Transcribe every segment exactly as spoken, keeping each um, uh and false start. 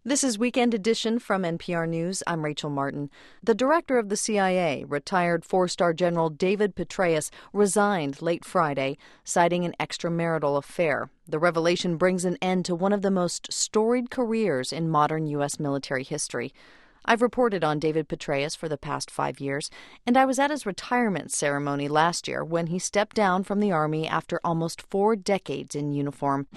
This is Weekend Edition from N P R News. I'm Rachel Martin. The director of the C I A, retired four-star General David Petraeus, resigned late Friday, citing an extramarital affair. The revelation brings an end to one of the most storied careers in modern U S military history. I've reported on David Petraeus for the past five years, and I was at his retirement ceremony last year when he stepped down from the Army after almost four decades in uniform.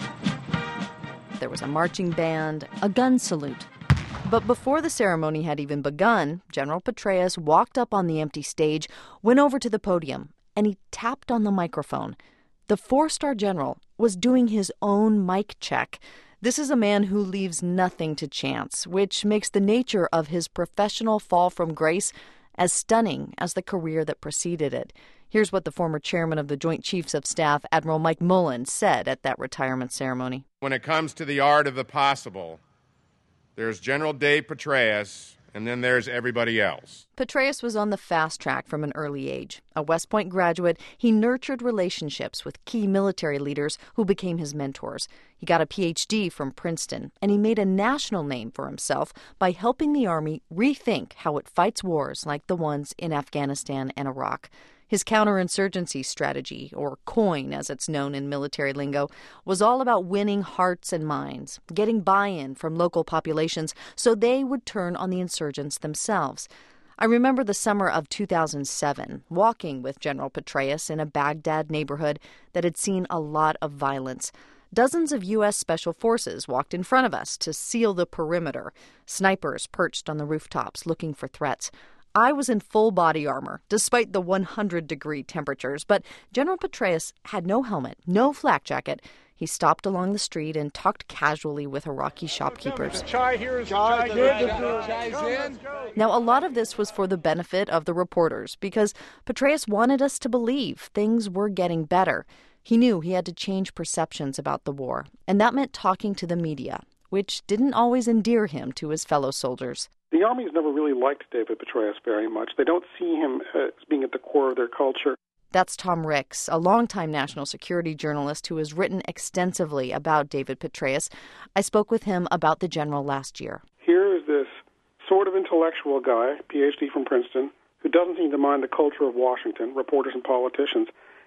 There was a marching band, a gun salute. But before the ceremony had even begun, General Petraeus walked up on the empty stage, went over to the podium, and he tapped on the microphone. The four-star general was doing his own mic check. This is a man who leaves nothing to chance, which makes the nature of his professional fall from grace as stunning as the career that preceded it. Here's what the former chairman of the Joint Chiefs of Staff, Admiral Mike Mullen, said at that retirement ceremony. When it comes to the art of the possible, there's General Dave Petraeus, and then there's everybody else. Petraeus was on the fast track from an early age. A West Point graduate, he nurtured relationships with key military leaders who became his mentors. He got a P H D from Princeton, and he made a national name for himself by helping the Army rethink how it fights wars like the ones in Afghanistan and Iraq. His counterinsurgency strategy, or COIN as it's known in military lingo, was all about winning hearts and minds, getting buy-in from local populations so they would turn on the insurgents themselves. I remember the summer of two thousand seven, walking with General Petraeus in a Baghdad neighborhood that had seen a lot of violence. Dozens of U S Special Forces walked in front of us to seal the perimeter, snipers perched on the rooftops looking for threats. I was in full body armor, despite the one hundred degree temperatures, but General Petraeus had no helmet, no flak jacket. He stopped along the street and talked casually with Iraqi shopkeepers. Chai here is chai good. Now, a lot of this was for the benefit of the reporters, because Petraeus wanted us to believe things were getting better. He knew he had to change perceptions about the war, and that meant talking to the media, which didn't always endear him to his fellow soldiers. The Army's never really liked David Petraeus very much. They don't see him as being at the core of their culture. That's Tom Ricks, a longtime national security journalist who has written extensively about David Petraeus. I spoke with him about the general last year. Here is this sort of intellectual guy, P H D from Princeton, who doesn't seem to mind the culture of Washington, reporters and politicians,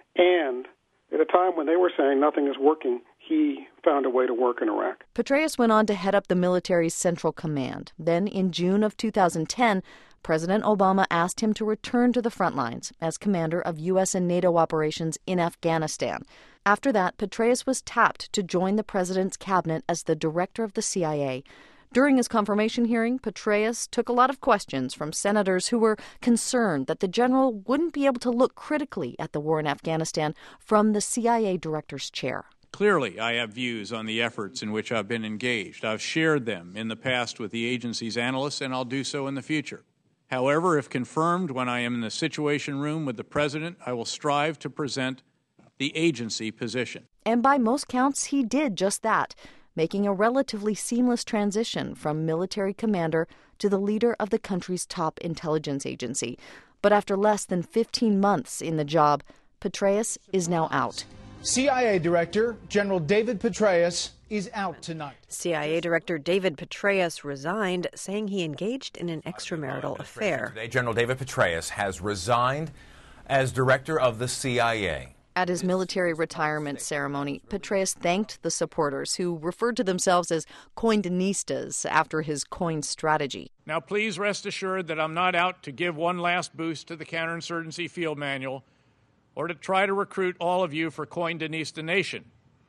and at a time when they were saying nothing is working, he found a way to work in Iraq. Petraeus went on to head up the military's Central Command. Then, in June of two thousand ten, President Obama asked him to return to the front lines as commander of U S and NATO operations in Afghanistan. After that, Petraeus was tapped to join the president's cabinet as the director of the C I A. During his confirmation hearing, Petraeus took a lot of questions from senators who were concerned that the general wouldn't be able to look critically at the war in Afghanistan from the C I A director's chair. Clearly, I have views on the efforts in which I've been engaged. I've shared them in the past with the agency's analysts, and I'll do so in the future. However, if confirmed when I am in the Situation Room with the President, I will strive to present the agency position. And by most counts, he did just that, making a relatively seamless transition from military commander to the leader of the country's top intelligence agency. But after less than fifteen months in the job, Petraeus is now out. C I A Director General David Petraeus is out tonight. C I A Director David Petraeus resigned, saying he engaged in an extramarital affair. Today, General David Petraeus has resigned as director of the C I A. At his military retirement ceremony, Petraeus thanked the supporters who referred to themselves as Coindinistas after his COIN strategy. Now, please rest assured that I'm not out to give one last boost to the counterinsurgency field manual or to try to recruit all of you for Coindinista Nation.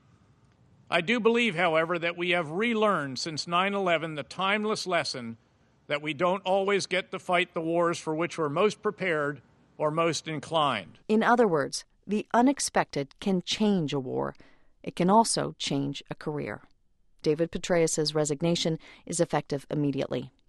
I do believe, however, that we have relearned since nine eleven the timeless lesson that we don't always get to fight the wars for which we're most prepared or most inclined. In other words, the unexpected can change a war. It can also change a career. David Petraeus' resignation is effective immediately.